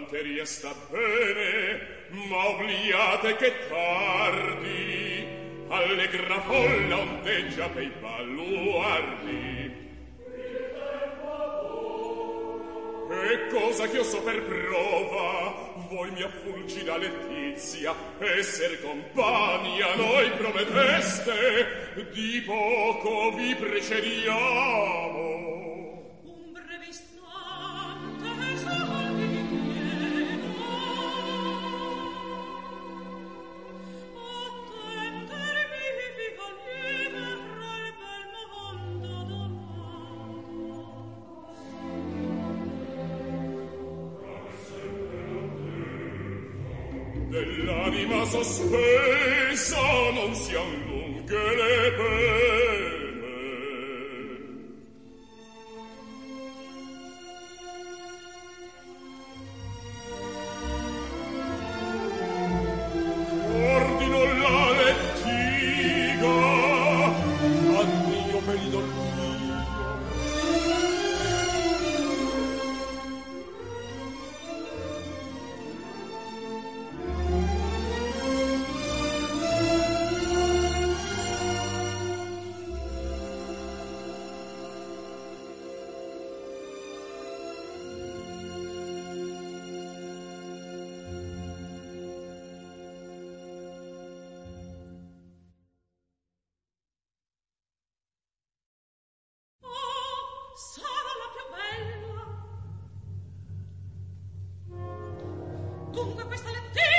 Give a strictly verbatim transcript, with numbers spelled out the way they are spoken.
galanteria sta bene, ma obliate che tardi allegra folla ondeggia pei baluardi. E cosa che io so per prova, voi mi affulgida letizia, esser compagni a noi prometteste, di poco vi precediamo. Un breve istante soldi di pieno, attendermi viva lieve fra il bel mondo dell'anima sospesa non sian lunghe le pene. Ordino la lettiga, addio peridol mio. sarà la più bella. Dunque questa lettina